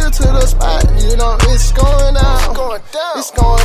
to the spot, you know it's going down. It's going